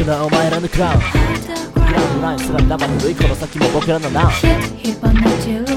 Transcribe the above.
くなお前らのクラウングラウンドラインすら生ぬるいこの先も僕らのナウン火花散る